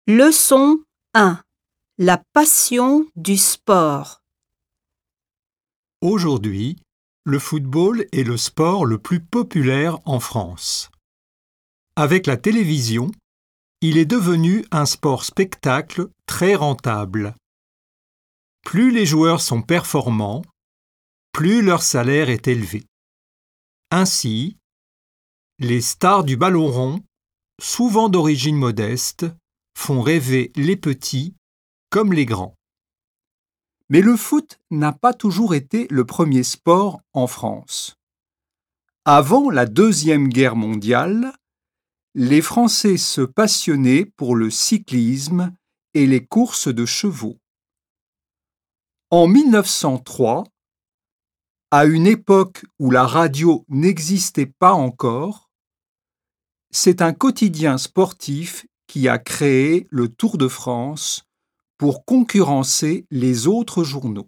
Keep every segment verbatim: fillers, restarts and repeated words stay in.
Leçon un. La passion du sport. Aujourd'hui, le football est le sport le plus populaire en France. Avec la télévision, il est devenu un sport spectacle très rentable. Plus les joueurs sont performants, plus leur salaire est élevé. Ainsi, les stars du ballon rond, souvent d'origine modeste, font rêver les petits comme les grands. Mais le foot n'a pas toujours été le premier sport en France. Avant la Deuxième Guerre mondiale, les Français se passionnaient pour le cyclisme et les courses de chevaux. En mille neuf cent trois, à une époque où la radio n'existait pas encore, c'est un quotidien sportif qui a créé le Tour de France pour concurrencer les autres journaux.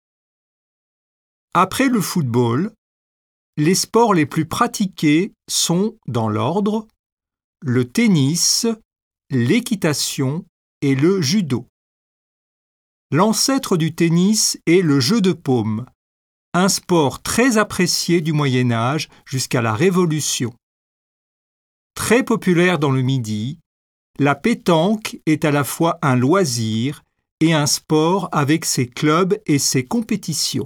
Après le football, les sports les plus pratiqués sont, dans l'ordre, le tennis, l'équitation et le judo. L'ancêtre du tennis est le jeu de paume, un sport très apprécié du Moyen Âge jusqu'à la Révolution. Très populaire dans le Midi, la pétanque est à la fois un loisir et un sport avec ses clubs et ses compétitions.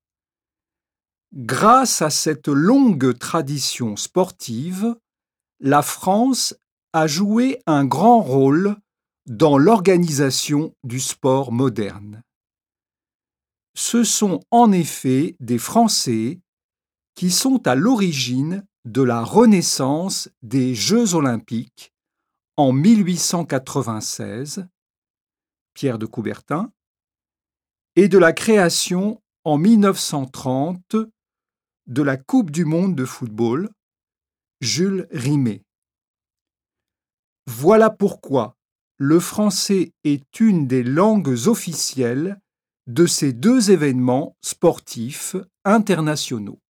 Grâce à cette longue tradition sportive, la France a joué un grand rôle dans l'organisation du sport moderne. Ce sont en effet des Français qui sont à l'origine de la renaissance des Jeux olympiques en mille huit cent quatre-vingt-seize, Pierre de Coubertin, et de la création en mille neuf cent trente de la Coupe du monde de football, Jules Rimet. Voilà pourquoi le français est une des langues officielles de ces deux événements sportifs internationaux.